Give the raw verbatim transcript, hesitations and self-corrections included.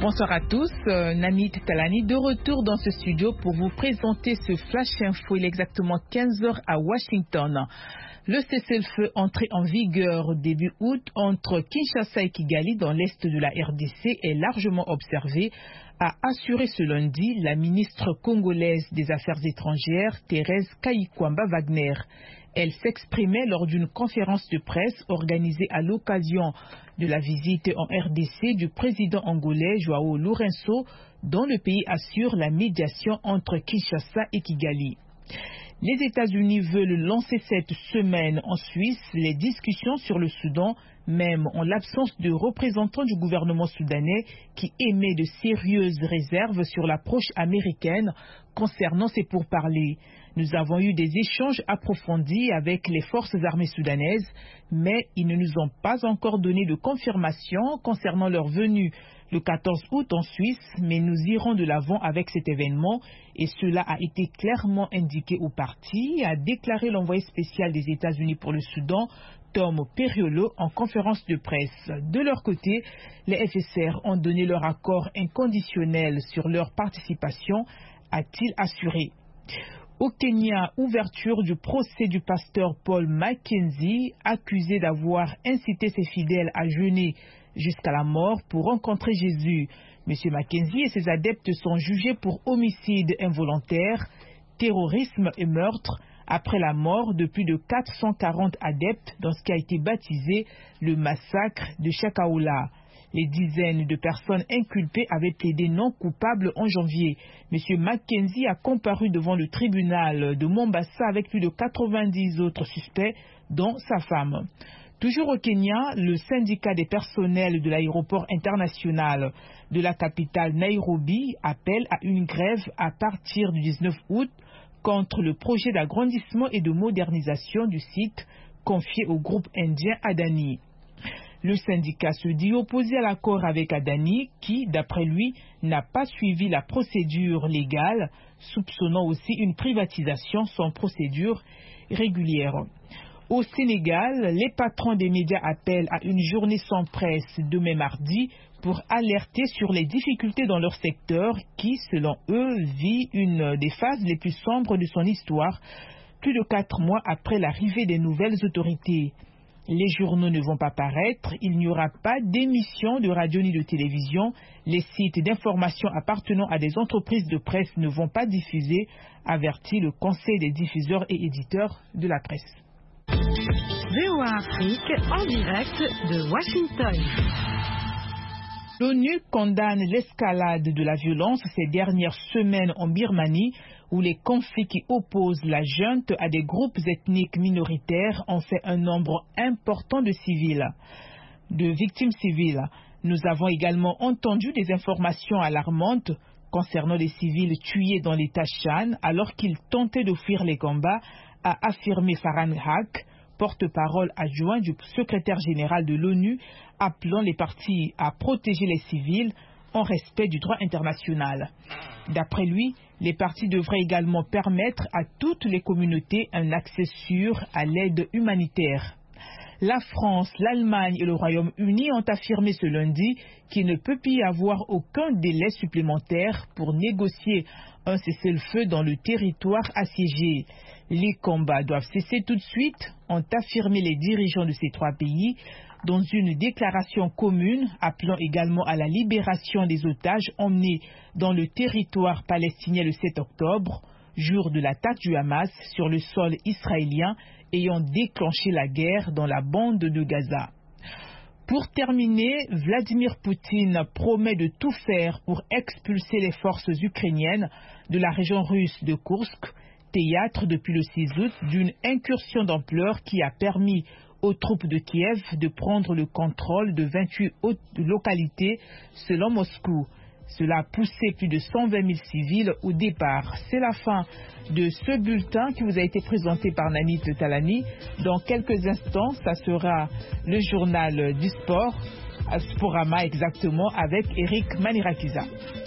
Bonsoir à tous, euh, Nanit Talani de retour dans ce studio pour vous présenter ce Flash Info. Il est exactement quinze heures à Washington. Le cessez-le-feu entré en vigueur début août entre Kinshasa et Kigali dans l'est de la R D C est largement observé, a assuré ce lundi la ministre congolaise des Affaires étrangères Thérèse Kayikwamba Wagner. Elle s'exprimait lors d'une conférence de presse organisée à l'occasion de la visite en R D C du président angolais Joao Lourenço, dont le pays assure la médiation entre Kinshasa et Kigali. Les États-Unis veulent lancer cette semaine en Suisse les discussions sur le Soudan, même en l'absence de représentants du gouvernement soudanais qui émet de sérieuses réserves sur l'approche américaine concernant ces pourparlers. Nous avons eu des échanges approfondis avec les forces armées soudanaises, mais ils ne nous ont pas encore donné de confirmation concernant leur venue le quatorze août en Suisse, mais nous irons de l'avant avec cet événement et cela a été clairement indiqué au parti, a déclaré l'envoyé spécial des États-Unis pour le Soudan, Tom Perriello, en conférence de presse. De leur côté, les F S R ont donné leur accord inconditionnel sur leur participation, a-t-il assuré. Au Kenya, ouverture du procès du pasteur Paul Mackenzie, accusé d'avoir incité ses fidèles à jeûner jusqu'à la mort pour rencontrer Jésus. Monsieur Mackenzie et ses adeptes sont jugés pour homicide involontaire, terrorisme et meurtre après la mort de plus de quatre cent quarante adeptes dans ce qui a été baptisé le massacre de Chakaoula. Les dizaines de personnes inculpées avaient plaidé non coupables en janvier. Monsieur Mackenzie a comparu devant le tribunal de Mombasa avec plus de quatre-vingt-dix autres suspects, dont sa femme. Toujours au Kenya, le syndicat des personnels de l'aéroport international de la capitale Nairobi appelle à une grève à partir du dix-neuf août contre le projet d'agrandissement et de modernisation du site confié au groupe indien Adani. Le syndicat se dit opposé à l'accord avec Adani qui, d'après lui, n'a pas suivi la procédure légale, soupçonnant aussi une privatisation sans procédure régulière. Au Sénégal, les patrons des médias appellent à une journée sans presse demain mardi pour alerter sur les difficultés dans leur secteur qui, selon eux, vit une des phases les plus sombres de son histoire, plus de quatre mois après l'arrivée des nouvelles autorités. Les journaux ne vont pas paraître, il n'y aura pas d'émissions de radio ni de télévision, les sites d'information appartenant à des entreprises de presse ne vont pas diffuser, avertit le Conseil des diffuseurs et éditeurs de la presse. V O A Afrique en direct de Washington. L'ONU condamne l'escalade de la violence ces dernières semaines en Birmanie, où les conflits qui opposent la junte à des groupes ethniques minoritaires ont fait un nombre important de civils, de victimes civiles. Nous avons également entendu des informations alarmantes concernant les civils tués dans l'État Shan alors qu'ils tentaient de fuir les combats, a affirmé Farhan Haq, porte-parole adjoint du secrétaire général de l'ONU, appelant les parties à protéger les civils en respect du droit international. D'après lui, les parties devraient également permettre à toutes les communautés un accès sûr à l'aide humanitaire. La France, l'Allemagne et le Royaume-Uni ont affirmé ce lundi qu'il ne peut y avoir aucun délai supplémentaire pour négocier un cessez-le-feu dans le territoire assiégé. Les combats doivent cesser tout de suite, ont affirmé les dirigeants de ces trois pays dans une déclaration commune appelant également à la libération des otages emmenés dans le territoire palestinien le sept octobre, jour de l'attaque du Hamas sur le sol israélien ayant déclenché la guerre dans la bande de Gaza. Pour terminer, Vladimir Poutine promet de tout faire pour expulser les forces ukrainiennes de la région russe de Koursk, théâtre depuis le six août d'une incursion d'ampleur qui a permis aux troupes de Kiev de prendre le contrôle de vingt-huit autres localités selon Moscou. Cela a poussé plus de cent vingt mille civils au départ. C'est la fin de ce bulletin qui vous a été présenté par Nanit Talani. Dans quelques instants, ça sera le journal du sport, Sporama exactement, avec Eric Manirakiza.